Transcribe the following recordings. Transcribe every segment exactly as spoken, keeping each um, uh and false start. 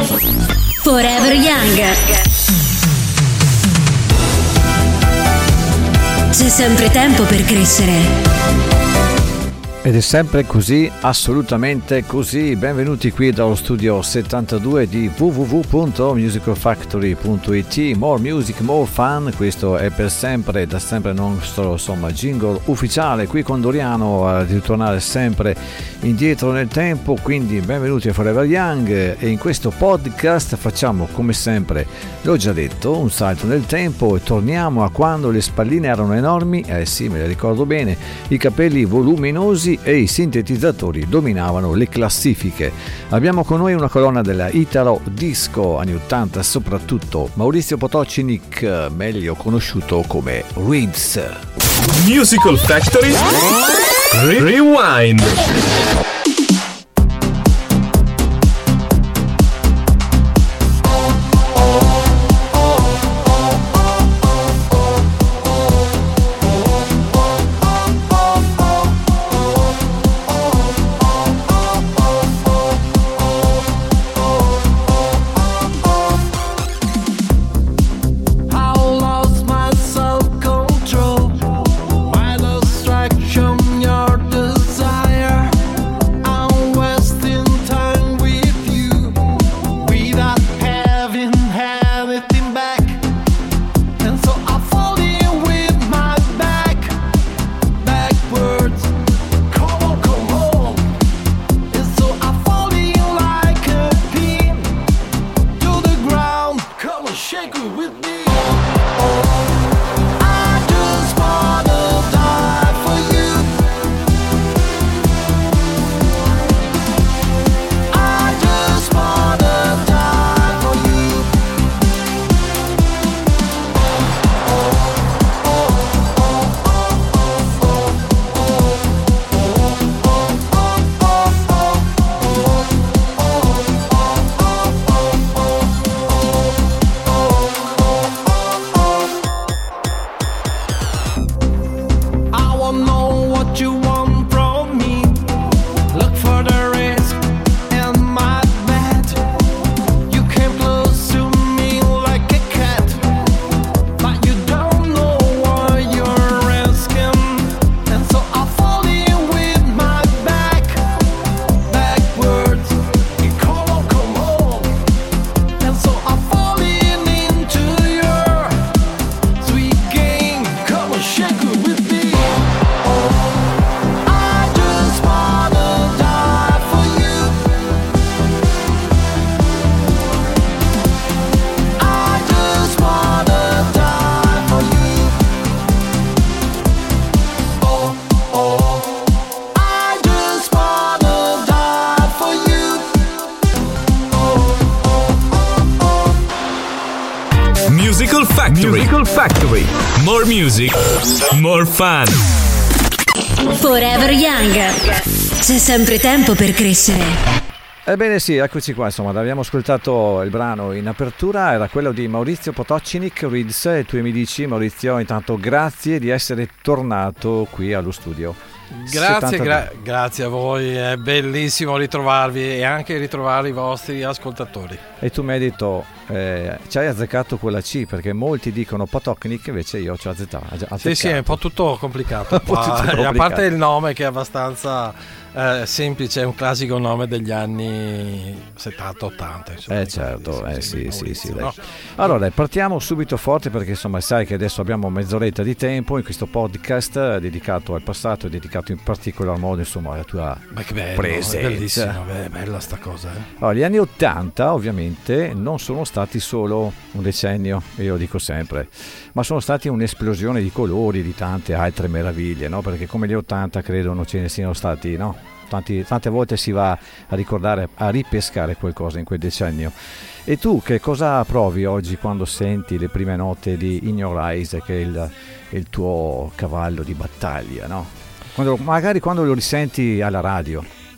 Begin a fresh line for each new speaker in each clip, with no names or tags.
Forever Young. C'è sempre tempo per crescere.
Ed è sempre così, assolutamente così. Benvenuti qui dallo studio settantadue di w w w punto musical factory punto i t. More music, more fun. Questo è per sempre, da sempre il nostro insomma jingle ufficiale qui con Doriano, eh, di ritornare sempre indietro nel tempo. Quindi benvenuti a Forever Young, e in questo podcast facciamo come sempre, l'ho già detto, un salto nel tempo e torniamo a quando le spalline erano enormi, eh sì, me le ricordo bene, i capelli voluminosi e i sintetizzatori dominavano le classifiche. Abbiamo con noi una colonna della Italo Disco anni ottanta, soprattutto Maurizio Potocnik, meglio conosciuto come Reeds.
Musical Factory Rewind. Musical Factory. Musical Factory. More music, more fun.
Forever Young. C'è sempre tempo per crescere.
Ebbene sì, eccoci qua, insomma, abbiamo ascoltato il brano in apertura, era quello di Maurizio Potocnik, Reeds, e tu mi dici, Maurizio, intanto grazie di essere tornato qui allo studio.
Grazie, gra- grazie a voi, è bellissimo ritrovarvi e anche ritrovare i vostri ascoltatori.
E tu mi hai detto, eh, ci hai azzeccato quella C, perché molti dicono Potocnik, invece io ci ho azzeccato.
Sì, sì, è un po' tutto complicato.
un po' tutto complicato.
A parte il nome che è abbastanza eh, semplice, è un classico nome degli anni settanta ottanta.
Eh certo, eh sì, sì, sì.
No?
Allora, dai, partiamo subito forte, perché insomma sai che adesso abbiamo mezz'oretta di tempo in questo podcast dedicato al passato e dedicato in particolar modo insomma alla tua
Ma che bello,
presenza.
È bellissimo, è bella sta cosa. Eh?
Allora, gli anni ottanta ovviamente non sono stati solo un decennio, io lo dico sempre, ma sono stati un'esplosione di colori, di tante altre meraviglie, no? Perché come gli ottanta credo non ce ne siano stati, no? Tanti, tante volte si va a ricordare, a ripescare qualcosa in quel decennio. E tu che cosa provi oggi quando senti le prime note di In Your Eyes, che è il, il tuo cavallo di battaglia, no? Quando, magari quando lo risenti alla radio,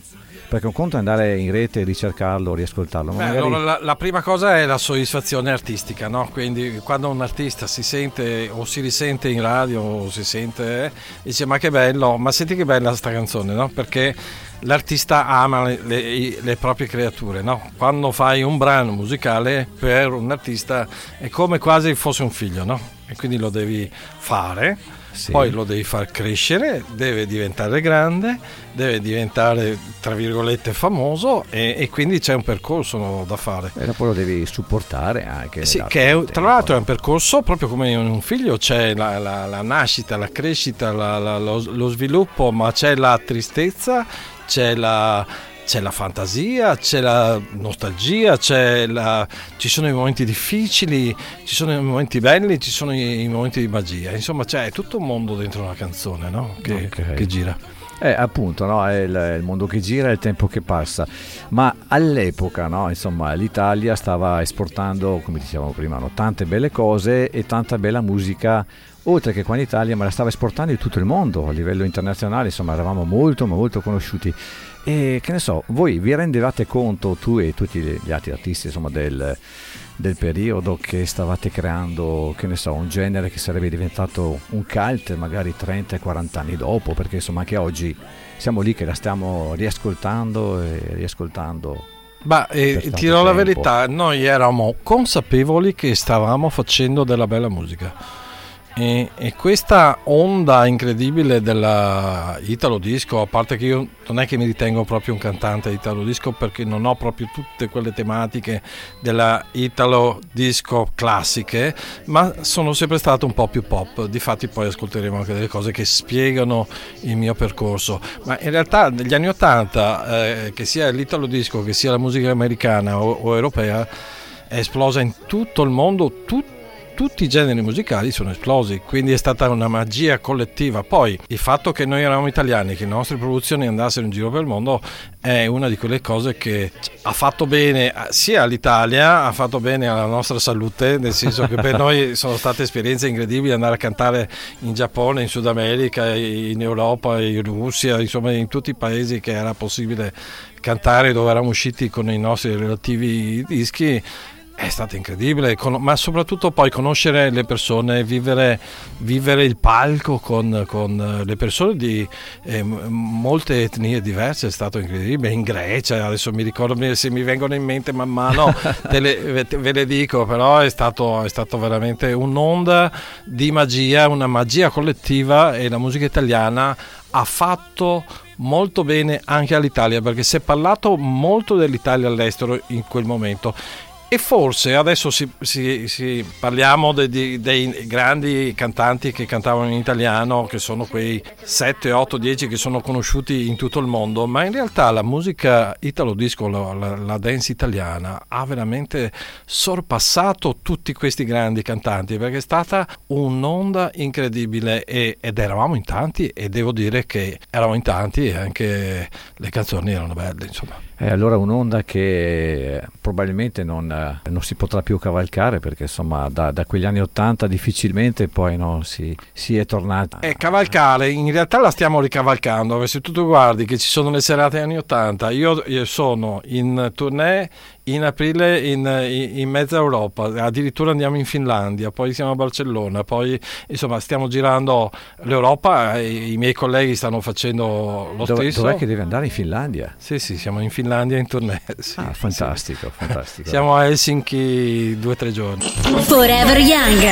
perché un conto è andare in rete, ricercarlo, riascoltarlo. Ma
Beh,
magari...
allora, la, la prima cosa è la soddisfazione artistica, no? Quindi quando un artista si sente o si risente in radio o si sente, eh, dice ma che bello, ma senti che bella sta canzone, no? Perché l'artista ama le, le, le proprie creature, no? Quando fai un brano musicale per un artista è come quasi fosse un figlio, no? E quindi lo devi fare, sì. Poi lo devi far crescere, deve diventare grande, deve diventare tra virgolette famoso e, e quindi c'è un percorso da fare.
E poi lo devi supportare anche.
Sì, che è, tra l'altro è un percorso proprio come in un figlio, c'è la, la, la nascita, la crescita, la, la, lo, lo sviluppo, ma c'è la tristezza, c'è la, c'è la fantasia, c'è la nostalgia, c'è la, ci sono i momenti difficili, ci sono i momenti belli, ci sono i, i momenti di magia. Insomma, c'è tutto un mondo dentro una canzone, no? che,
okay.
che gira.
Eh, appunto, no? È il, è il mondo che gira, è il tempo che passa. Ma all'epoca, no? Insomma, l'Italia stava esportando, come dicevamo prima, no? Tante belle cose e tanta bella musica, oltre che qua in Italia, ma la stava esportando in tutto il mondo a livello internazionale. Insomma, eravamo molto ma molto conosciuti. E che ne so, voi vi rendevate conto, tu e tutti gli altri artisti, insomma, del, del periodo, che stavate creando, che ne so, un genere che sarebbe diventato un cult magari trenta e quaranta anni dopo, perché insomma anche oggi siamo lì che la stiamo riascoltando e riascoltando.
Ma eh, ti dirò la verità, noi eravamo consapevoli che stavamo facendo della bella musica. E, e questa onda incredibile della Italo Disco, a parte che io non è che mi ritengo proprio un cantante Italo Disco, perché non ho proprio tutte quelle tematiche della Italo Disco classiche, ma sono sempre stato un po' più pop. Difatti poi ascolteremo anche delle cose che spiegano il mio percorso, ma in realtà negli anni ottanta, eh, che sia l'Italo Disco che sia la musica americana o, o europea, è esplosa in tutto il mondo. Tutti tutti i generi musicali sono esplosi, quindi è stata una magia collettiva. Poi il fatto che noi eravamo italiani, che le nostre produzioni andassero in giro per il mondo, è una di quelle cose che ha fatto bene sia all'Italia, ha fatto bene alla nostra salute, nel senso che per noi sono state esperienze incredibili andare a cantare in Giappone, in Sud America, in Europa, in Russia, insomma in tutti i paesi che era possibile cantare, dove eravamo usciti con i nostri relativi dischi. È stato incredibile, ma soprattutto poi conoscere le persone, vivere, vivere il palco con, con le persone di eh, molte etnie diverse, è stato incredibile. In Grecia, adesso mi ricordo, se mi vengono in mente man mano te le, te, ve le dico, però è stato, è stato veramente un'onda di magia, una magia collettiva, e la musica italiana ha fatto molto bene anche all'Italia, perché si è parlato molto dell'Italia all'estero in quel momento. E forse adesso si, si, si parliamo de, de, dei grandi cantanti che cantavano in italiano, che sono quei sette, otto, dieci che sono conosciuti in tutto il mondo, ma in realtà la musica italo disco, la, la, la dance italiana, ha veramente sorpassato tutti questi grandi cantanti, perché è stata un'onda incredibile, e, ed eravamo in tanti, e devo dire che eravamo in tanti e anche le canzoni erano belle, insomma.
E allora un'onda che probabilmente non, non si potrà più cavalcare, perché insomma da, da quegli anni ottanta difficilmente poi no, si, si è tornati.
E cavalcare, in realtà la stiamo ricavalcando, perché se tu, tu guardi che ci sono le serate anni ottanta, io, io sono in tournée in aprile in, in, in mezza Europa, addirittura andiamo in Finlandia, poi siamo a Barcellona, poi insomma stiamo girando l'Europa, i, i miei colleghi stanno facendo lo
Dove,
stesso.
Dov'è che deve andare? In Finlandia?
Sì, sì, siamo in Finlandia in tournée. Sì,
ah, fantastico,
sì.
fantastico.
Siamo a Helsinki due o tre giorni.
Forever Young.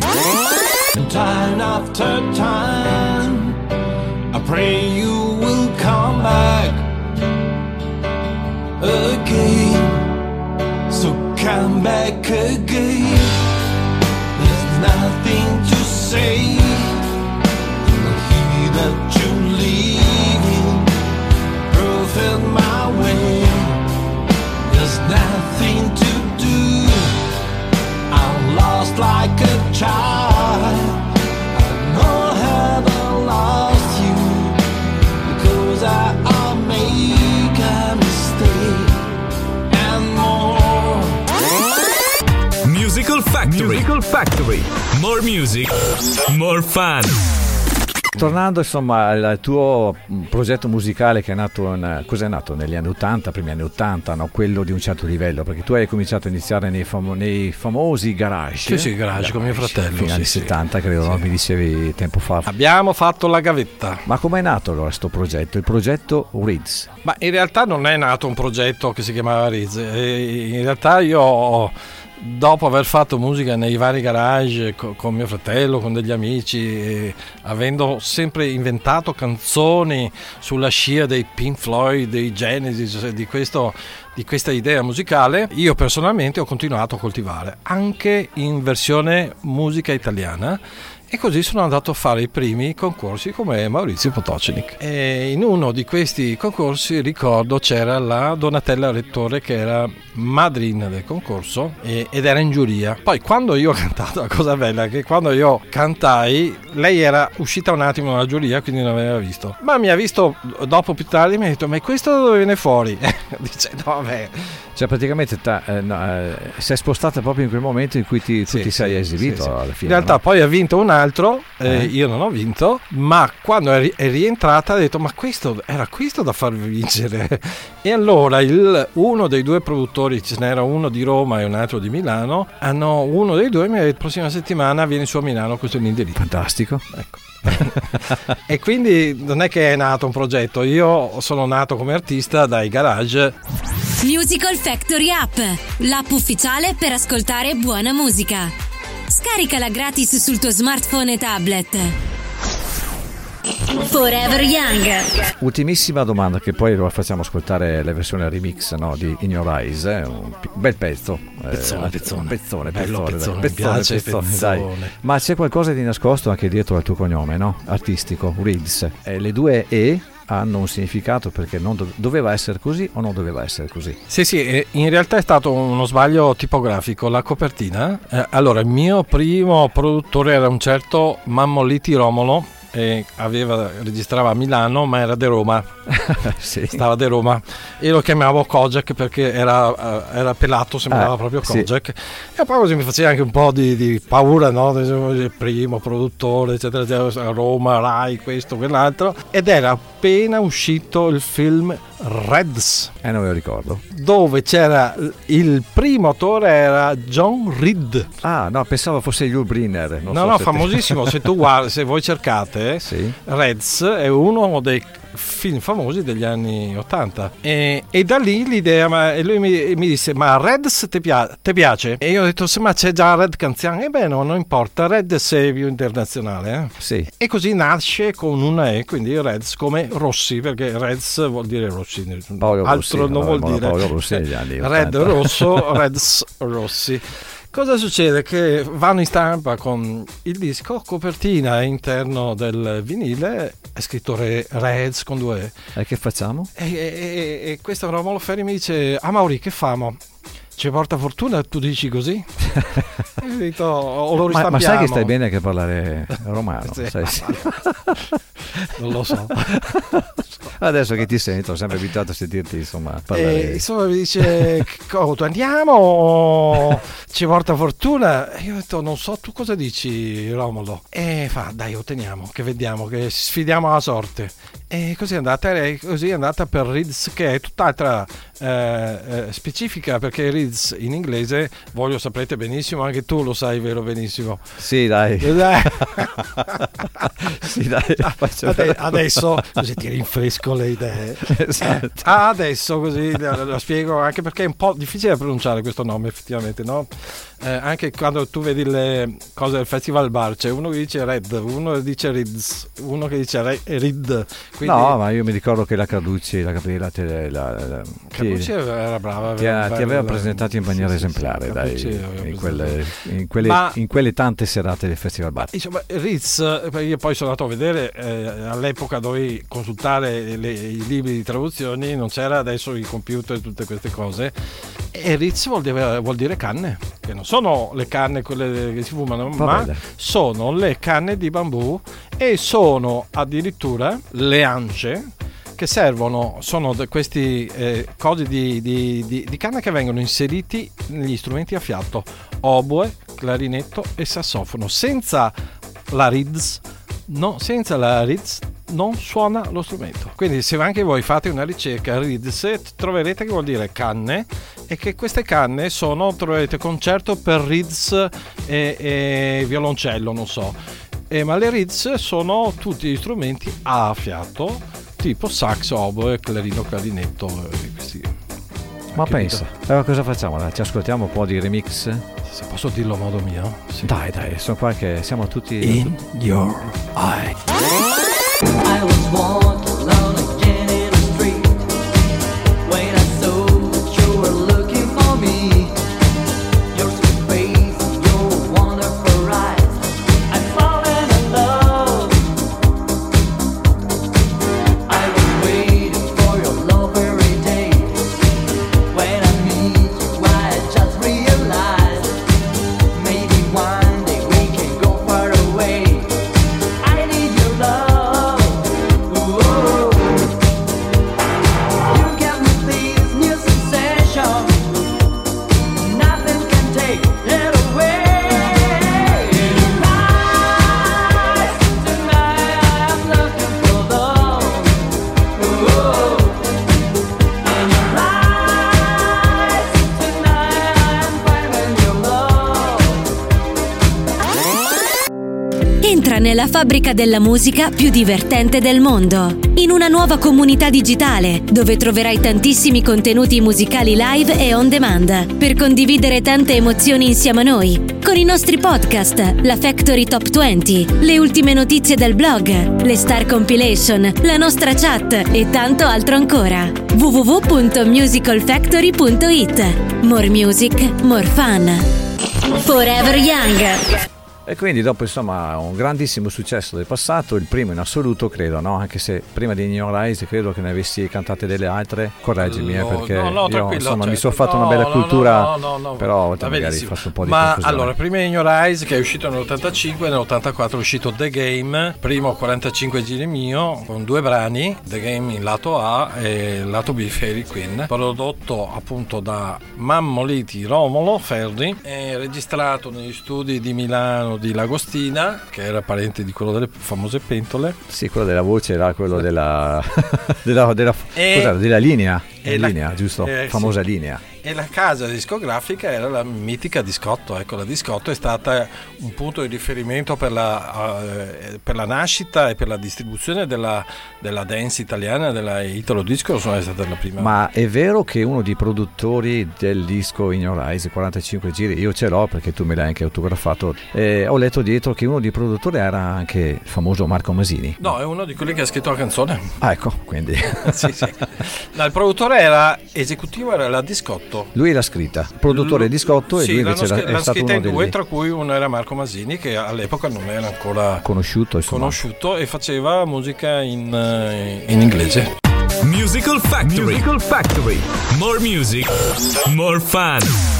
Time after time, I pray you will come back again. So come back again. There's nothing to say. I hear that you're leaving, earth in my way. There's nothing to do. I'm lost like a child. I know how I lost you, because I, I make a mistake and more.
Musical Factory. Musical Factory. More music, more fun.
Tornando insomma al tuo progetto musicale che è nato in, cos'è nato negli anni ottanta, primi anni ottanta, no? Quello di un certo livello, perché tu hai cominciato a iniziare nei, famo- nei famosi garage.
Sì, sì, garage, con mio fratello.
Fino agli
sì,
settanta,
sì.
credo,
Sì.
no? Mi dicevi tempo fa.
Abbiamo fatto la gavetta.
Ma com'è nato allora questo progetto? Il progetto Rids?
Ma in realtà non è nato un progetto che si chiamava Riz. In realtà io ho, dopo aver fatto musica nei vari garage co- con mio fratello, con degli amici, e avendo sempre inventato canzoni sulla scia dei Pink Floyd, dei Genesis, di, questo, di questa idea musicale, io personalmente ho continuato a coltivare anche in versione musica italiana. E così sono andato a fare i primi concorsi come Maurizio Potocnik. E in uno di questi concorsi, ricordo, c'era la Donatella Rettore che era madrina del concorso e, ed era in giuria. Poi quando io ho cantato, la cosa bella è che quando io cantai, lei era uscita un attimo dalla giuria, quindi non aveva visto. Ma mi ha visto dopo più tardi e mi ha detto: ma questo da dove viene fuori? Dice: no vabbè.
Cioè praticamente ta, eh, no, eh, si è spostata proprio in quel momento in cui ti, tu
Sì,
ti sei
sì,
esibito
sì, sì.
alla fine.
In realtà
no?
poi ha vinto un altro, eh,
Eh?
io non ho vinto, ma quando è, ri- è rientrata ha detto: ma questo era questo da farvi vincere. E allora il, uno dei due produttori, ce n'era uno di Roma e un altro di Milano, hanno, uno dei due mi ha detto: prossima settimana vieni su a Milano, questo è l'indirizzo.
Fantastico.
Ecco. E quindi non è che è nato un progetto, io sono nato come artista dai garage.
Musical Factory App, l'app ufficiale per ascoltare buona musica. Scaricala gratis sul tuo smartphone e tablet. Forever Young.
Ultimissima domanda, che poi lo facciamo ascoltare la versione remix, no, di In Your Eyes, eh? Un pi- bel pezzo.
Pezzone,
eh,
pezzone.
pezzone,
Bello
pezzone,
pezzone,
dai,
mi piace
pezzone,
pezzone.
dai. Ma c'è qualcosa di nascosto anche dietro al tuo cognome, no? Artistico, Rids. Eh, le due E hanno un significato, perché non do- doveva essere così o non doveva essere così?
Sì, sì, eh, in realtà è stato uno sbaglio tipografico. La copertina, eh, allora il mio primo produttore era un certo Mammoliti Romolo, e aveva, registrava a Milano, ma era di Roma.
Sì.
Stava di Roma e lo chiamavo Kojak perché era, uh, era pelato, sembrava
Ah,
proprio
sì.
Kojak. E poi così mi faceva anche un po' di, di paura, no? Il primo produttore, eccetera, eccetera, Roma, Rai, questo, quell'altro. Ed era appena uscito il film Reds,
Eh, non me lo ricordo.
dove c'era il primo attore era John Reed.
Ah, no, pensavo fosse Yul Brynner. Non
no,
so
no,
se
famosissimo. Se tu guardi, se voi cercate,
Sì.
Reds è uno dei film famosi degli anni ottanta e, e da lì l'idea, ma, e lui mi, mi disse: ma Reds ti, pia- ti piace? E io ho detto: sì, ma c'è già Red Canzian. E beh, no, non importa, Reds è più internazionale, eh?
Sì.
E così nasce con una E, quindi Reds come Rossi, perché Reds vuol dire Rossi,
Paolo
altro
Rossi,
non
allora,
vuol dire
Paolo Rossi negli anni
Red
ottanta.
rosso, Reds Rossi. Cosa succede? Che vanno in stampa con il disco, copertina interno del vinile, è scritto Re- Reds con due E.
E che facciamo?
E, e, e questo Romolo Ferri mi dice: ah Mauri, che famo? Ci porta fortuna, tu dici così? E io ho detto: o lo
Ma,
ristampiamo.
ma sai che stai bene anche a parlare romano?
Sì.
Sai, sì.
Non lo so.
Adesso che ti sento, sono sempre abituato a sentirti insomma parlare.
E insomma mi dice: "Coto, andiamo o ci porta fortuna?" E io ho detto: non so, tu cosa dici, Romolo? E fa: dai, otteniamo, che vediamo, che sfidiamo la sorte. E così è andata, e così è andata per Rids, che è tutt'altra eh, eh, specifica, perché Rids in inglese, voi lo saprete benissimo, anche tu lo sai, vero, benissimo.
Sì, dai.
E dai.
Sì, dai. faccio-
Ade- adesso così ti rinfresco le idee.
Esatto.
Ah, adesso così la, la spiego, anche perché è un po' difficile da pronunciare questo nome, effettivamente, no? Eh, anche quando tu vedi le cose del Festival Bar, c'è uno che dice Red, uno che dice Rids, uno che dice Re- Rid. Quindi
No, ma io mi ricordo che la Carducci, la Gabriela, te, la, la, la,
Carducci
ti,
era brava,
ti, ha-
aveva
ti aveva
bella-
presentato in maniera
sì, sì,
esemplare,
sì,
dai,
Carducci aveva
in,
presentato.
quelle, in, quelle,
Ma-
in quelle tante serate del Festival Bar.
Insomma, Riz, io poi sono andato a vedere, eh, all'epoca dovevi consultare le, i libri di traduzioni, non c'era adesso i computer e tutte queste cose, e Riz vuol dire, vuol dire canne, che non sono le canne quelle che si fumano,
Va
ma
bene.
sono le canne di bambù, e sono addirittura le ance che servono, sono de- questi eh, cosi di, di, di, di canna che vengono inseriti negli strumenti a fiato, oboe, clarinetto e sassofono. Senza la Rids no, senza la Reeds non suona lo strumento. Quindi se anche voi fate una ricerca Reeds, troverete che vuol dire canne, e che queste canne sono, troverete concerto per Reeds e, e violoncello, non so, e, ma le Reeds sono tutti gli strumenti a fiato, tipo sax, oboe, clarino, clarinetto, questi.
Ma pensa, allora cosa facciamo? Ci ascoltiamo un po' di remix?
Se posso dirlo a modo mio, sì.
Dai, dai, sono qua che siamo tutti
In your eye.
I was born alone again in the street. When I saw that you were looking for me, your sweet face, your wonderful eyes, I fallen in love. I was waiting for your love every day. When I meet you, I just realized maybe one day we can go far away. I need your love.
Entra nella fabbrica della musica più divertente del mondo, in una nuova comunità digitale dove troverai tantissimi contenuti musicali live e on demand per condividere tante emozioni insieme a noi, con i nostri podcast, la Factory Top venti, le ultime notizie del blog, le Star Compilation, la nostra chat e tanto altro ancora. w w w punto musical factory punto i t. More music, more fun. Forever Young.
E quindi dopo insomma un grandissimo successo del passato, il primo in assoluto credo, no? Anche se prima di In Your Eyes credo che ne avessi cantate delle altre, correggimi
no,
eh, perché
no, no,
io insomma
certo.
mi sono fatto
no,
una bella
no,
cultura,
no, no, no,
però
va
magari
benissimo.
faccio un po' di
Ma
confusione.
allora, prima In Your Eyes che è uscito nell'ottantacinque, nell'ottantaquattro è uscito The Game, primo quarantacinque giri mio, con due brani, The Game in lato A e lato B Fairy Queen, prodotto appunto da Mammoliti Romolo Ferri e registrato negli studi di Milano di Lagostina, che era parente di quello delle famose pentole.
Sì, quello della voce era quello della della, della,
E,
cos'era, della linea,
e
la,
la,
linea, giusto?
Eh,
Famosa
sì.
linea.
E la casa discografica era la mitica Discotto. Ecco, la Discotto è stata un punto di riferimento per la, uh, per la nascita e per la distribuzione della, della dance italiana, della Italo Disco. Sono stata la prima.
Ma è vero che uno dei produttori del disco In Your Eyes, quarantacinque giri, io ce l'ho perché tu me l'hai anche autografato, eh, ho letto dietro che uno dei produttori era anche il famoso Marco Masini.
No, è uno di quelli che ha scritto la canzone.
Ah, ecco, quindi
sì, sì. No, il produttore era esecutivo, era la Discotto.
lui l'ha scritta, produttore Discotto, e
sì,
lui invece
scr-
è
l'ha
stato
scritta
uno
in due,
degli
tra cui uno era Marco Masini, che all'epoca non era ancora
conosciuto, insomma.
conosciuto e faceva musica in, in inglese.
Musical Factory. Musical Factory. More music, more fun.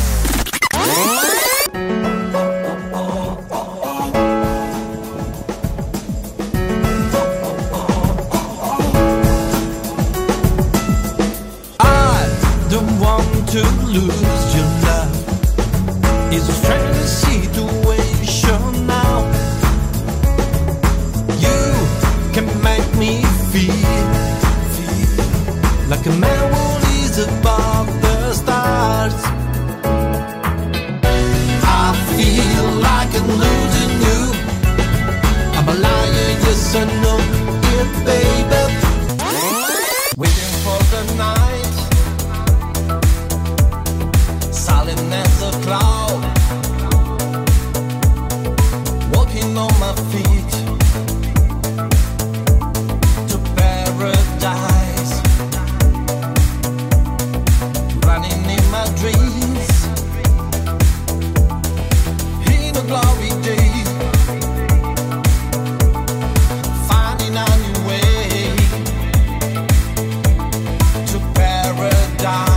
To lose your love is a strange situation now. You can make me feel, feel like a man who is above the stars. I feel like I'm losing you. I'm a liar, yes I know it, baby. Waiting for the night, silent as a cloud, walking on my feet to paradise, running in my dreams, in a glory day, finding a new way to paradise.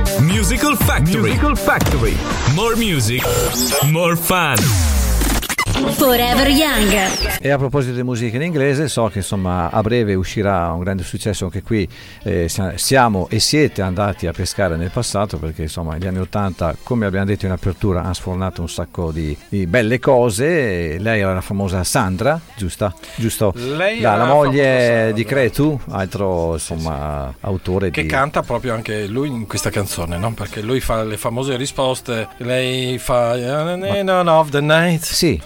Musical Factory. Musical Factory. More music, more fun.
Forever Young.
E a proposito di musica in inglese, so che insomma a breve uscirà un grande successo anche qui. Eh, siamo e siete andati a pescare nel passato, perché insomma gli anni ottanta, come abbiamo detto in apertura, hanno sfornato un sacco di, di belle cose. Lei era la famosa Sandra, giusta? Giusto?
Lei
la,
era
la moglie
la
di Cretu, altro insomma sì, sì. autore
che
di...
canta proprio anche lui in questa canzone, no? Perché lui fa le famose risposte, lei fa None of the Night.
Sì.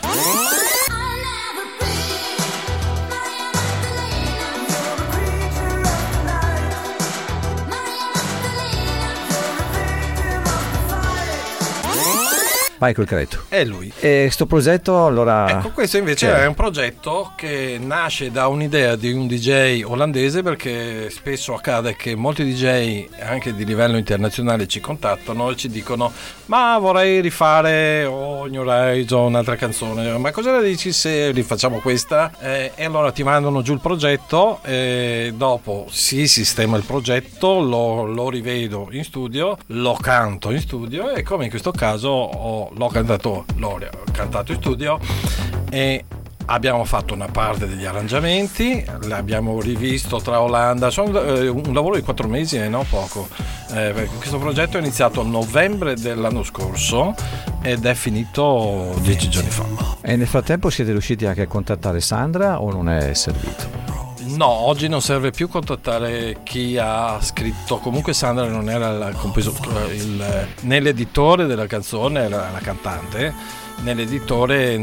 Michael Cretu.
È lui.
E sto progetto allora...
Ecco, questo invece
C'è.
è un progetto che nasce da un'idea di un D J olandese, perché spesso accade che molti D J anche di livello internazionale ci contattano e ci dicono ma vorrei rifare o New Age o un'altra canzone, ma cosa ne dici se rifacciamo questa? Eh, e allora ti mandano giù il progetto e dopo si sistema il progetto, lo, lo rivedo in studio, lo canto in studio e come in questo caso ho l'ho cantato, l'ho cantato in studio e abbiamo fatto una parte degli arrangiamenti, l'abbiamo rivisto tra Olanda, sono eh, un lavoro di quattro mesi e non poco. Eh, questo progetto è iniziato a novembre dell'anno scorso ed è finito dieci giorni fa.
E nel frattempo siete riusciti anche a contattare Sandra o non è servito?
No, oggi non serve più contattare chi ha scritto. Comunque Sandra non era il composo, il, né l'editore della canzone, era la cantante, né l'editore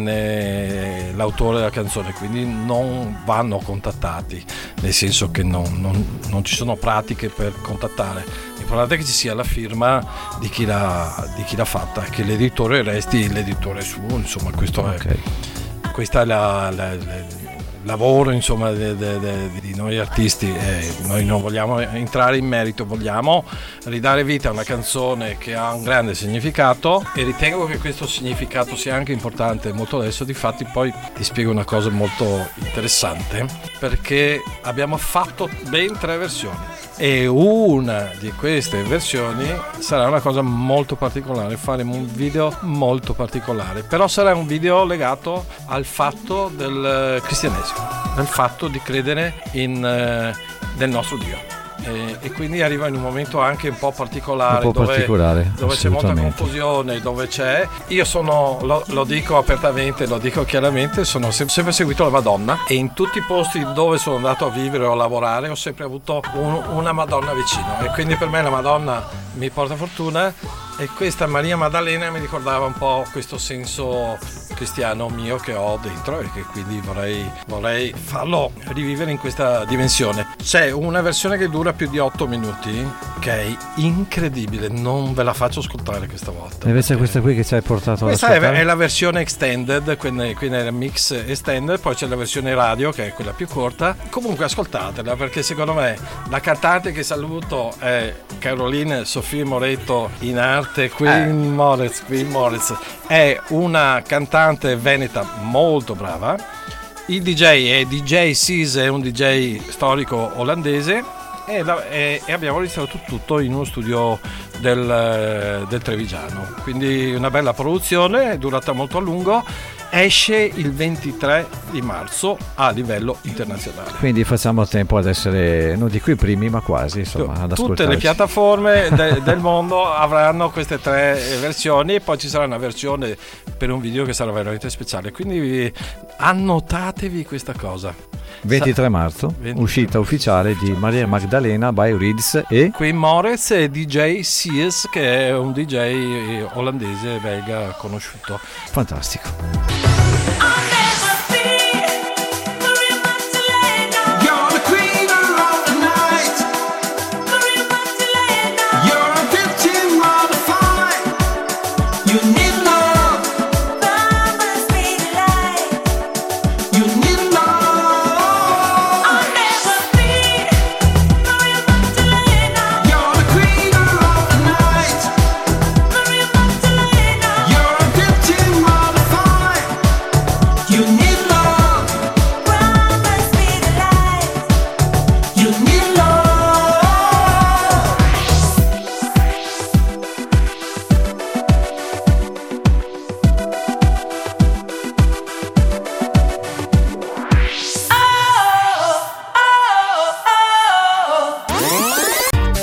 né l'autore della canzone, quindi non vanno contattati, nel senso che non, non, non ci sono pratiche per contattare. L'importante è che ci sia la firma di chi l'ha, di chi l'ha fatta, che l'editore resti l'editore suo, insomma questo è,
okay.
Questa è la, la, la lavoro insomma de, de, de, di noi artisti e noi non vogliamo entrare in merito, vogliamo ridare vita a una canzone che ha un grande significato e ritengo che questo significato sia anche importante molto adesso. Difatti poi ti spiego una cosa molto interessante, perché abbiamo fatto ben tre versioni e una di queste versioni sarà una cosa molto particolare, faremo un video molto particolare, però sarà un video legato al fatto del cristianesimo, del fatto di credere in, eh, nel nostro Dio. E, e quindi arriva in un momento anche un po' particolare,
un po'
dove,
particolare,
dove c'è molta confusione, dove c'è io sono, lo, lo dico apertamente, lo dico chiaramente, sono sempre, sempre seguito la Madonna e in tutti i posti dove sono andato a vivere o a lavorare ho sempre avuto un, una Madonna vicino e quindi per me la Madonna mi porta fortuna e questa Maria Maddalena mi ricordava un po' questo senso cristiano mio che ho dentro e che quindi vorrei, vorrei farlo rivivere in questa dimensione. C'è una versione che dura più di otto minuti che è incredibile, non ve la faccio ascoltare questa volta.
E invece questa qui che ci hai portato ad
ascoltare? Questa è,
ascoltare?
è la versione extended, quindi, quindi è il mix extended, poi c'è la versione radio che è quella più corta. Comunque ascoltatela perché secondo me la cantante che saluto è Caroline Sofia Moretto in arte Queen eh. Moritz, Queen Moritz è una cantante veneta molto brava. Il D J è D J Sis, è un D J storico olandese e, la, e, e abbiamo registrato tutto in uno studio del, del Trevigiano, quindi una bella produzione, è durata molto a lungo. Esce il ventitré di marzo a livello internazionale.
Quindi facciamo tempo ad essere, non dico i primi, ma quasi, insomma, ad ascoltarci.
Tutte le piattaforme de, del mondo avranno queste tre versioni e poi ci sarà una versione per un video che sarà veramente speciale. Quindi annotatevi questa cosa.
ventitré marzo, ventitré uscita ufficiale di Maria Maddalena by Rids e
Queen Moritz e D J Sis, che è un D J olandese belga conosciuto.
Fantastico.
You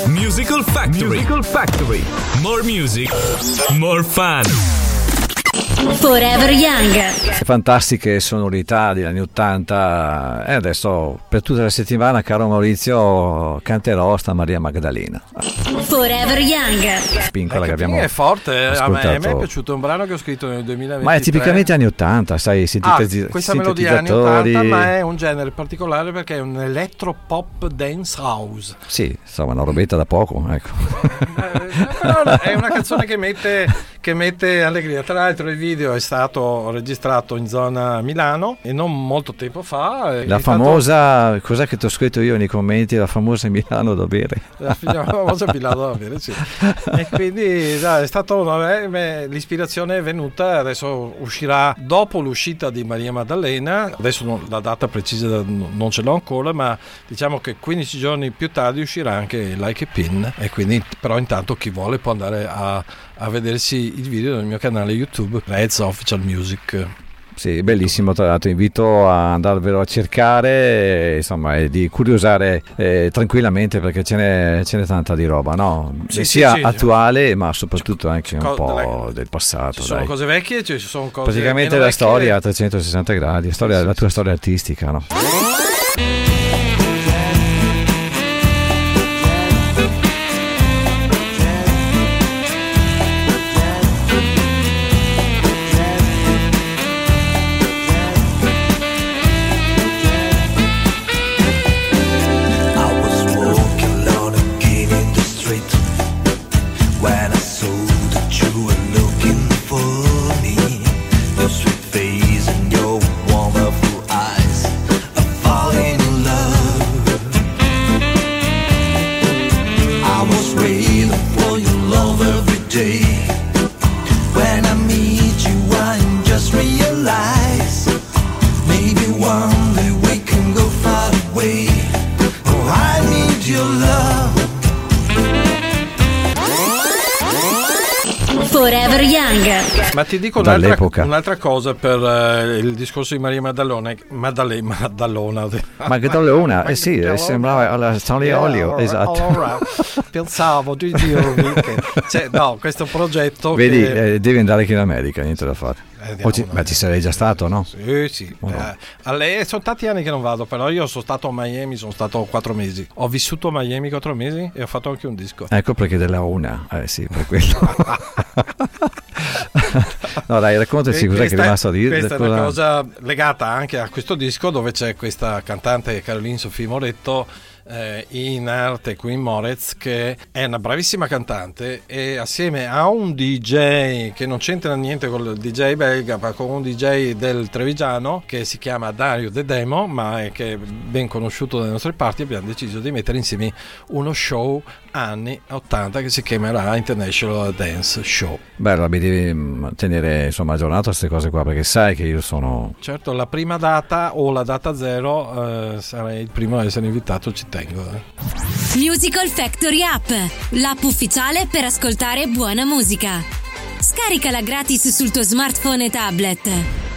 Musical Factory. Musical Factory. More music, more fun.
Forever Young.
Fantastiche sonorità degli anni ottanta e adesso per tutta la settimana, caro Maurizio, canterò sta Maria Maddalena.
Forever Young.
Spincola
Eh,
che abbiamo
è forte, a me, a me è
ascoltato.
piaciuto, un brano che ho scritto nel duemilaventitré.
Ma è tipicamente anni ottanta, sai,
Ah,
sintetizzi-
questa melodia è anni
sintetizzatori.
ottanta, ma è un genere particolare perché è un electro-pop dance house.
Sì, insomma, una robetta da poco, ecco.
Eh, però è una canzone che mette, che mette allegria. Tra l'altro il video è stato registrato in zona Milano e non molto tempo fa. È
La
stato-
famosa, cos'è che ti ho scritto io nei commenti, la famosa Milano da bere.
La famosa Milano da bere, sì. E quindi dai, è stato vabbè, beh, l'ispirazione è venuta, adesso uscirà dopo l'uscita di Maria Maddalena. Adesso non- la data precisa non ce l'ho ancora, ma diciamo che quindici giorni più tardi uscirà anche Like a Pin, e quindi però intanto chi vuole può andare a, a vedersi il video nel mio canale YouTube Reds Official Music.
Sì, bellissimo, tra l'altro invito a andarvelo a cercare, e, insomma, e di curiosare eh, tranquillamente, perché ce n'è, ce n'è tanta di roba, no?
Sì,
Sia
sì, sì.
attuale ma soprattutto anche un
Co-
po'
delle-
del passato.
Ci sono
dai.
cose vecchie, ci sono cose
Praticamente
meno
la
vecchie.
storia a trecentosessanta gradi, storia,
Sì, sì,
la tua
sì.
storia artistica, no?
I was walking alone again in the street when I saw that you were looking for me. Your sweet face and your wonderful eyes are falling in love. I was waiting for your love every day. When I meet you, I just realize maybe one day we can go far away. Oh, I need your love.
Forever Young.
Ma ti dico un'altra,
Dall'epoca.
un'altra cosa per eh, il discorso di Maria Maddalena. Maddalena, Maddalona.
Maddalena, eh sì, eh, sembrava alla storia olio, esatto.
Allora, pensavo di dirvi che cioè, no, questo progetto
Vedi,
che,
eh, devi andare anche in America, niente da fare.
Eh, andiamo,
O ci-
no.
ma ci sarei già stato, no?
Sì, sì.
Oh, no.
Eh, alle- sono tanti anni che non vado, però io sono stato a Miami, sono stato quattro mesi. Ho vissuto a Miami quattro mesi e ho fatto anche un disco.
Ecco perché della una, eh sì, per quello. No dai, raccontaci
E
cos'è che è
questa
rimasto di
Questa è
cosa-
una cosa legata anche a questo disco, dove c'è questa cantante Caroline Sofì Moretto, eh, in arte Queen Moretz, che è una bravissima cantante, e assieme a un D J che non c'entra niente con il D J belga, ma con un D J del Trevigiano che si chiama Dario De Demo, ma è che è ben conosciuto dalle nostre parti, abbiamo deciso di mettere insieme uno show anni ottanta che si chiamerà International Dance Show.
Bello, mi devi mm, tenere insomma aggiornato a queste cose qua, perché sai che io sono...
Certo, la prima data o la data zero, eh, sarei il primo a essere invitato, ci tengo. eh.
Musical Factory App, l'app ufficiale per ascoltare buona musica. Scaricala gratis sul tuo smartphone e tablet.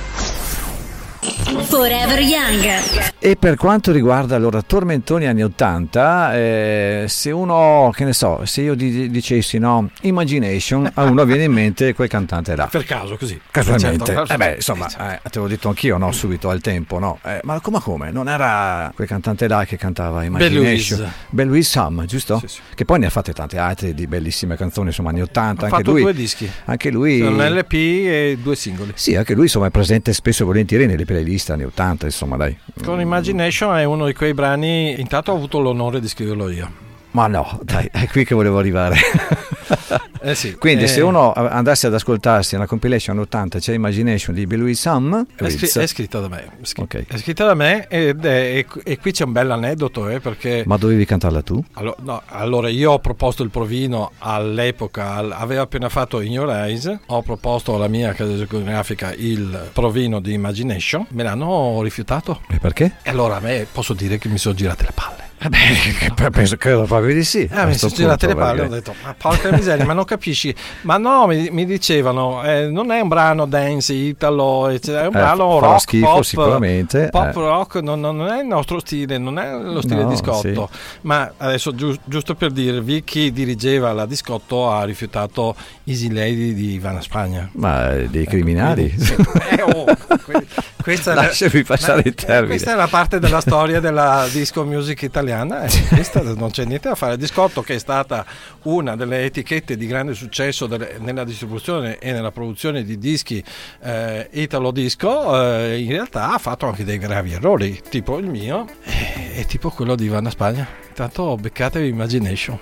Forever Young.
E per quanto riguarda allora tormentoni anni ottanta, eh, se uno, che ne so, se io di- dicessi no, Imagination, a uno viene in mente quel cantante là.
Per caso, così.
Casualmente,
Certo,
eh beh, insomma, eh, te l'ho detto anch'io, no? Subito al tempo, no? Eh, ma come, come? Non era quel cantante là che cantava Imagination?
Louise.
Bel Louise Sam, giusto?
Sì, sì.
Che poi ne ha fatte tante altre di bellissime canzoni, insomma, anni ottanta.
Ha
Anche
fatto
lui,
due dischi,
anche lui,
un L P e due singoli.
sì, anche lui, insomma, è presente spesso e volentieri nelle playlist anni ottanta, insomma, dai.
Con Imagination è uno di quei brani, intanto ho avuto l'onore di scriverlo io.
Ma no, dai, è qui che volevo arrivare.
Eh sì,
Quindi
eh,
se uno andasse ad ascoltarsi una compilation ottanta, c'è Imagination di Louise Sam,
È, scri- è scritta da me, è scri-
Ok.
è scritta da me ed è, e, e qui c'è un bel aneddoto, eh, perché
ma dovevi cantarla tu?
Allo- no, allora io ho proposto il provino all'epoca, al- avevo appena fatto In Your Eyes, ho proposto alla mia casa discografica il provino di Imagination, me l'hanno rifiutato
E perché?
e allora a me posso dire che mi sono girate le palle.
Eh beh, penso, credo proprio di sì.
Eh, mi sono girate le palle, ho detto, ma porca miseria, ma non capisci? Ma no, mi, mi dicevano, eh, non è un brano dance, italo, è un brano
eh,
rock,
schifo,
pop,
sicuramente.
pop
eh.
rock, non, non è il nostro stile, non è lo stile
No,
discotto.
sì.
Ma adesso giu- giusto per dirvi, chi dirigeva la discotto ha rifiutato Easy Lady di Ivana Spagna.
Ma eh, dei criminali.
Quindi, sì, eh, oh, que- questa è la-
Lasciami passare il
eh,
termine.
Questa è la parte della storia della disco music italiana, e questa non c'è niente da fare. Discotto, che è stata una delle etichette di grande successo delle, nella distribuzione e nella produzione di dischi eh, italo disco, eh, in realtà ha fatto anche dei gravi errori, tipo il mio e, e tipo quello di Ivana Spagna. Intanto beccatevi Imagination.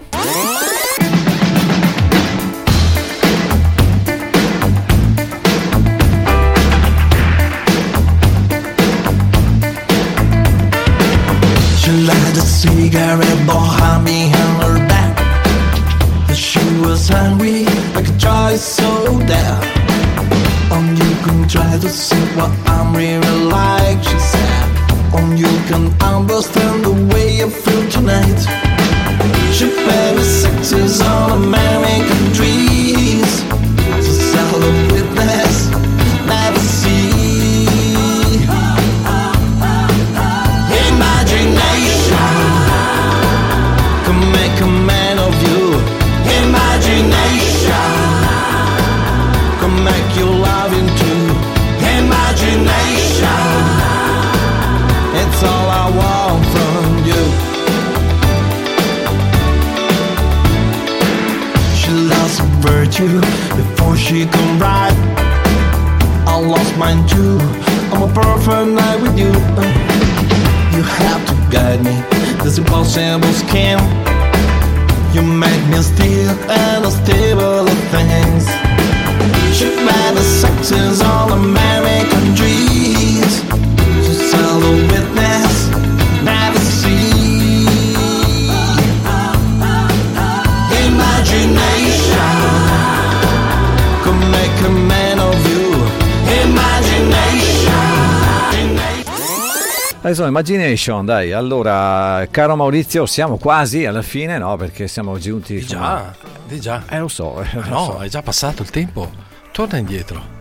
She lighted a cigarette behind behind her back. She was hungry, like a joy so there. And you can try to see what I'm really like, she said. And you can understand the way I feel tonight. She played with sexes on American trees. To sell the witness, never see. Imagination can make a man of you. Imagination can make you love into. Imagination, it's all I want from you. She lost her virtue before she can ride. I lost mine too. I'm a perfect night with you. You have to guide me, this impossible scheme. You make me steal and unstable of things. She made the sexes on American dreams. To sell the witness, never see. Imagination can make a man of you. Imagination.
Insomma, Imagination, dai. Allora, caro Maurizio, siamo quasi alla fine, no? Perché siamo giunti.
Di già, di già.
Eh, lo so. Eh, lo
No,
so.
è già passato il tempo. Torna indietro.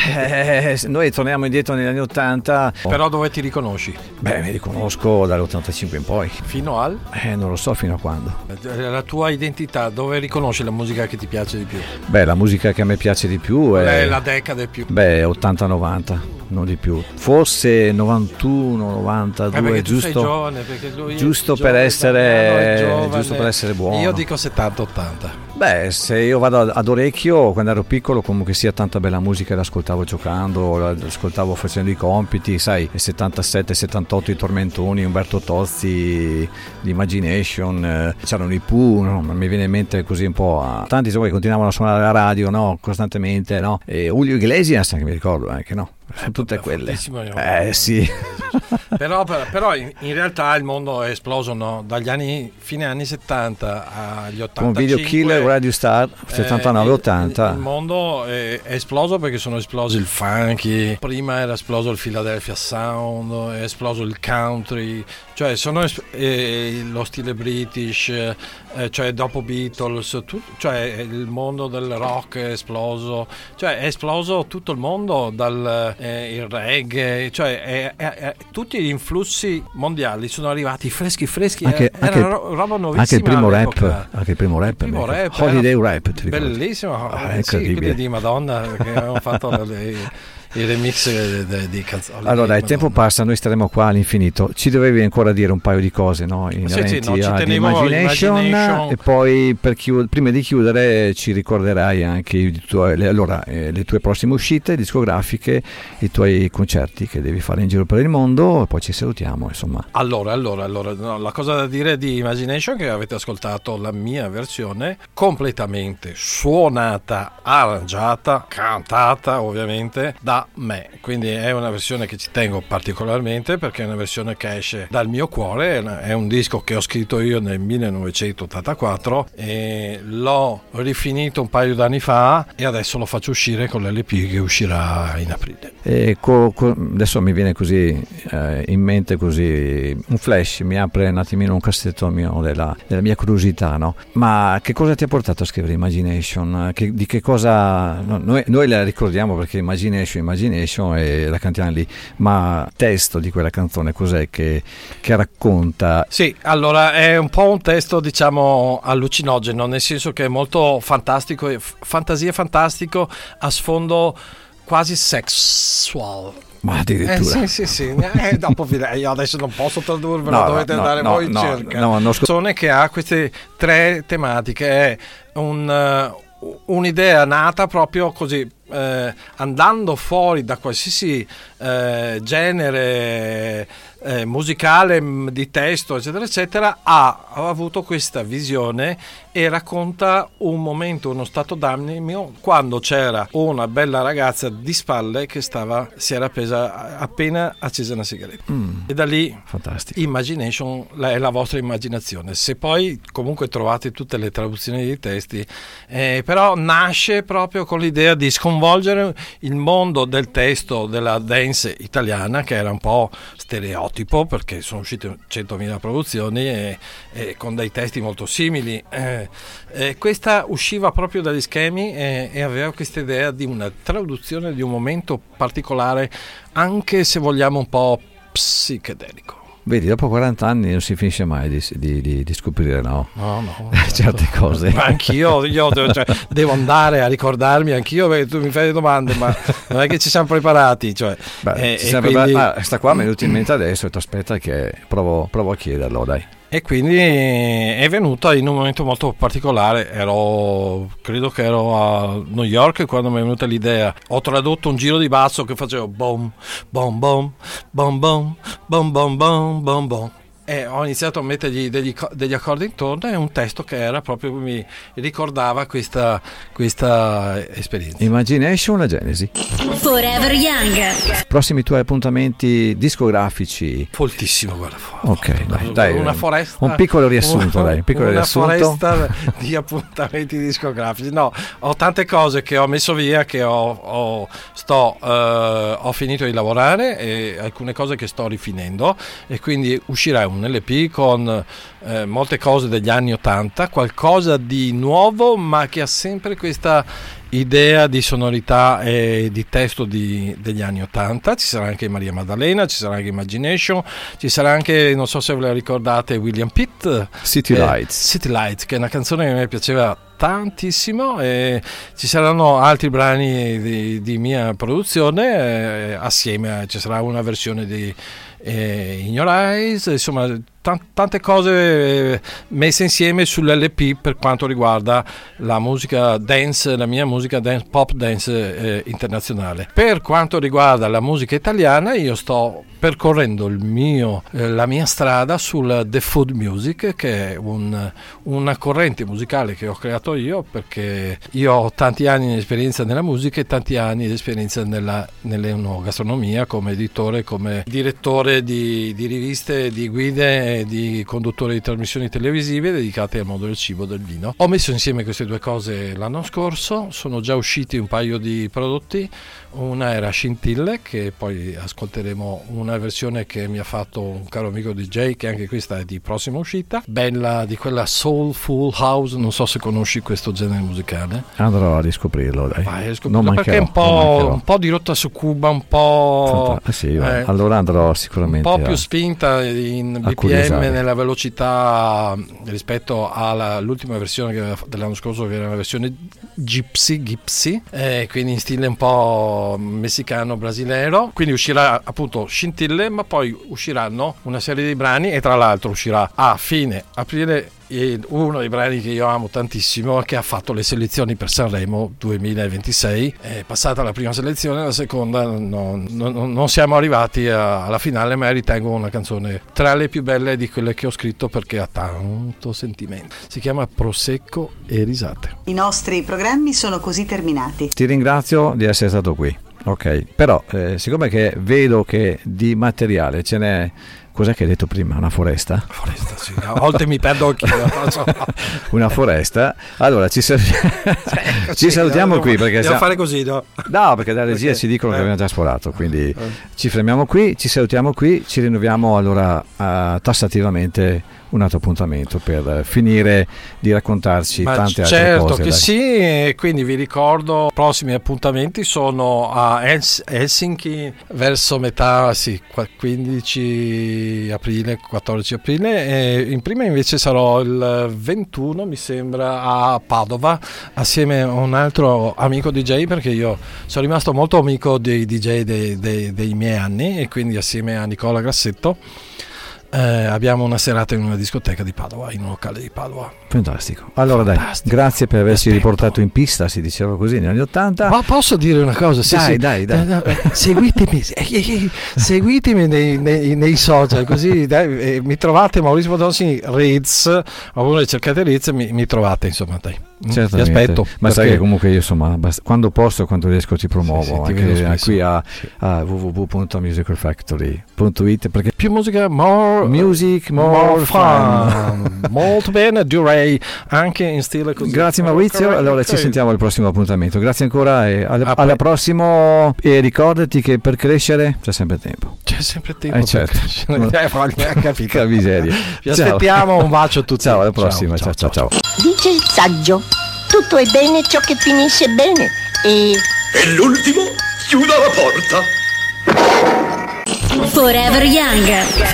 Eh, noi torniamo indietro negli anni ottanta.
Però dove ti riconosci?
Beh, mi riconosco dall'ottantacinque in poi.
Fino al?
Eh, non lo so fino a quando.
La tua identità, dove riconosci la musica che ti piace di più?
Beh, la musica che a me piace di più
Qual è
è.
la decade più?
Beh, ottanta novanta, non di più. Forse novantuno novantadue,
Eh, perché tu sei
giusto?
giovane, perché lui
giusto
è
per
giovane,
essere-
è giovane.
giusto per essere buono.
Io dico settanta ottanta.
Beh, se io vado ad orecchio, quando ero piccolo, comunque sia tanta bella musica, l'ascoltavo giocando, l'ascoltavo facendo i compiti, sai, settantasette settantotto i Tormentoni, Umberto Tozzi, l'Imagination, eh, c'erano i Pooh, no? Mi viene in mente così un po' a... tanti insomma, che continuavano a suonare la radio, no? Costantemente, no? E Julio Iglesias, che mi ricordo anche, no? Sono tutte
vabbè,
quelle.
fortissimo, io-
Eh sì.
Però, però- però in, in realtà il mondo è esploso, no? Dagli anni fine anni settanta agli
Con
ottantacinque.
Video Killer, Radio Star,
eh,
settantanove
il-
ottanta.
Il mondo è, è esploso perché sono esplosi il funky, prima era esploso il Philadelphia Sound, è esploso il country, cioè sono es- eh, lo stile British, eh, cioè dopo Beatles, tu- cioè il mondo del rock è esploso, cioè è esploso tutto il mondo, dal eh, il reggae, cioè è- è- è- tutti gli influssi mondiali sono arrivati freschi freschi,
Anche,
eh,
anche-
era ro- roba nuovissima
anche il primo
all'epoca.
rap, anche il primo rap,
primo
mi ricordo.
rap,
Holiday
era
Rap, ti ricordi?
bellissimo,
Ah,
eh, sì,
incredibile.
quelli di Madonna che avevamo fatto le- i remix di, di, di canzoni.
Allora,
di
il tempo
Madonna.
passa, noi staremo qua all'infinito. Ci dovevi ancora dire un paio di cose, no? Inerenti
sì, no, ci
ad
tenevo
Imagination,
Imagination.
e poi per chiud- prima di chiudere ci ricorderai anche i tuoi- le, allora, eh, le tue prossime uscite discografiche, i tuoi concerti che devi fare in giro per il mondo, e poi ci salutiamo, insomma.
Allora, allora, allora no, la cosa da dire di Imagination è che avete ascoltato la mia versione completamente suonata, arrangiata, cantata ovviamente da da me, quindi è una versione che ci tengo particolarmente perché è una versione che esce dal mio cuore, è un disco che ho scritto io nel millenovecentottantaquattro e l'ho rifinito un paio d'anni fa e adesso lo faccio uscire con l'L P che uscirà in aprile.
E co, co, adesso mi viene così eh, in mente così un flash, mi apre un attimino un cassetto mio della, della mia curiosità, no? Ma che cosa ti ha portato a scrivere Imagination? Che, di che cosa no, noi, noi la ricordiamo perché Imagination, Imagination e la cantiamo lì, ma il testo di quella canzone cos'è che, che racconta?
Sì, allora è un po' un testo diciamo allucinogeno, nel senso che è molto fantastico, fantasia fantastico a sfondo quasi sexual.
Ma addirittura
eh, sì sì sì eh, dopo io adesso non posso tradurvelo,
no,
dovete
no,
andare
no,
voi in
no,
cerca
no, no,
canzone che ha queste tre tematiche, è un, uh, un'idea nata proprio così eh, andando fuori da qualsiasi eh, genere eh, musicale, di testo eccetera eccetera, ha, ha avuto questa visione e racconta un momento, uno stato d'animo quando c'era una bella ragazza di spalle che stava, si era appesa, appena accesa una sigaretta mm. e da lì
fantastico.
Imagination è la vostra immaginazione, se poi comunque trovate tutte le traduzioni dei testi eh, però nasce proprio con l'idea di sconvolgere il mondo del testo della dance italiana che era un po' stereotipo perché sono uscite centomila produzioni e, e con dei testi molto simili eh, eh, questa usciva proprio dagli schemi e, e aveva questa idea di una traduzione di un momento particolare, anche se vogliamo un po' psichedelico.
Vedi, dopo quaranta anni non si finisce mai di, di, di, di scoprire no,
no, no
certe cose.
Ma anch'io io devo, cioè, devo andare a ricordarmi anch'io perché tu mi fai le domande, ma non è che ci siamo preparati. Cioè,
Beh,
e,
ci siamo
e quindi...
preparati. Ah, sta qua mi è venuto in mente adesso e ti aspetta che provo, provo a chiederlo, dai.
E quindi è venuta in un momento molto particolare, ero, credo che ero a New York quando mi è venuta l'idea, ho tradotto un giro di basso che facevo bom, bom, bom, bom, bom, bom, bom, bom, bom, bom. E ho iniziato a mettergli degli, degli accordi intorno e un testo che era proprio, mi ricordava questa, questa esperienza.
Imagination, la Genesi.
Forever Young.
Prossimi tuoi appuntamenti discografici?
Foltissimo, guarda.
Ok, dai, dai,
una foresta,
un piccolo riassunto,
una,
dai, un piccolo
una
riassunto.
foresta di appuntamenti discografici. No, ho tante cose che ho messo via, che ho, ho, sto, uh, ho finito di lavorare e alcune cose che sto rifinendo e quindi uscirà un un L P con eh, molte cose degli anni ottanta, qualcosa di nuovo ma che ha sempre questa idea di sonorità e di testo di, degli anni ottanta. Ci sarà anche Maria Maddalena, ci sarà anche Imagination, ci sarà anche, non so se ve la ricordate, William Pitt,
City
eh,
Lights.
City Lights, che è una canzone che a me piaceva tantissimo e ci saranno altri brani di, di mia produzione eh, assieme, ci sarà una versione di eh, In Your Eyes, insomma t- tante cose eh, messe insieme sull'L P per quanto riguarda la musica dance, la mia musica dance, pop dance eh, internazionale. Per quanto riguarda la musica italiana io sto percorrendo il mio, eh, la mia strada sul The Food Music, che è un, una corrente musicale che ho creato io perché io ho tanti anni di esperienza nella musica e tanti anni di esperienza nella, nell'enogastronomia come editore, come direttore di, di riviste, di guide e di conduttore di trasmissioni televisive dedicate al mondo del cibo e del vino. Ho messo insieme queste due cose l'anno scorso, sono già usciti un paio di prodotti, una era Scintille, che poi ascolteremo una versione che mi ha fatto un caro amico D J, che anche questa è di prossima uscita, bella, di quella soulful house, non so se conosci questo genere musicale.
Andrò a riscoprirlo, dai.
Vai,
non mancherò,
perché è un po', un po' di rotta su Cuba, un po'
Fanta- sì,
eh,
allora andrò sicuramente
un po' più
a,
spinta in B P M nella velocità rispetto all'ultima versione che dell'anno scorso, che era una versione gypsy, gypsy eh, quindi in stile un po' messicano brasilero. Quindi uscirà appunto Scintille, ma poi usciranno una serie di brani e tra l'altro uscirà a fine aprile uno dei brani che io amo tantissimo, che ha fatto le selezioni per Sanremo duemilaventisei. È passata la prima selezione, la seconda non, non, non siamo arrivati a, alla finale, ma ritengo una canzone tra le più belle di quelle che ho scritto perché ha tanto sentimento. Si chiama Prosecco e risate.
I nostri programmi sono così terminati.
Ti ringrazio di essere stato qui. Ok, però eh, siccome che vedo che di materiale ce n'è, cos'è che hai detto prima? Una foresta?
Foresta, sì. A volte mi perdo anch'io.
Una foresta. Allora ci, sal-
Ecco,
ci
sì,
salutiamo
devo,
qui perché
devo
siamo-
fare così, no?
No, perché da regia
Perché?
ci dicono che
Eh.
abbiamo già sporato, quindi
Eh.
ci fermiamo qui, ci salutiamo qui, ci rinnoviamo allora eh, tassativamente un altro appuntamento per finire di raccontarci
Ma
tante altre
certo
cose.
che
dai.
sì, e quindi vi ricordo i prossimi appuntamenti sono a Hels- Helsinki verso metà, sì, qua- quindici aprile, quattordici aprile, e in prima invece sarò il ventuno, mi sembra, a Padova assieme a un altro amico D J, perché io sono rimasto molto amico dei D J dei, dei- dei miei anni, e quindi assieme a Nicola Grassetto Eh, abbiamo una serata in una discoteca di Padova, in un locale di Padova.
Fantastico. Allora dai,
Fantastico.
grazie per averci
Aspetto.
riportato in pista, si diceva così negli anni ottanta.
Ma posso dire una cosa? Sì,
Dai,
sì.
dai, dai.
Eh, eh, Seguitemi, eh, eh, seguitemi nei, nei- nei social, così dai, eh, mi trovate Maurizio Podonsini Riz, oppure cercate Riz, mi, mi trovate, insomma, dai. Mm, Vi
Certamente.
aspetto.
Ma sai
perché-
che comunque io insomma bast- quando posso e quando riesco ti promuovo
Sì, sì, ti
anche
vedo
eh,
spesso.
qui a,
Sì.
a w w w punto musical factory punto it perché
più musica, more
music more,
more
fun.
fun. Molto bene, direi anche in stile così.
Grazie Maurizio,
Ok,
allora
ok.
ci sentiamo al prossimo appuntamento, grazie ancora e alla,
A
alla
poi.
prossima, e ricordati che per crescere c'è sempre tempo.
C'è sempre tempo.
Eh,
per
certo.
crescere. Eh, voglio- hai capito.
Che miseria.
Vi
Ciao.
aspettiamo, un bacio a tutti.
Ciao, alla prossima, ciao ciao ciao.
Dice il saggio, tutto è bene ciò che finisce bene e...
E l'ultimo chiuda la porta.
Forever Young.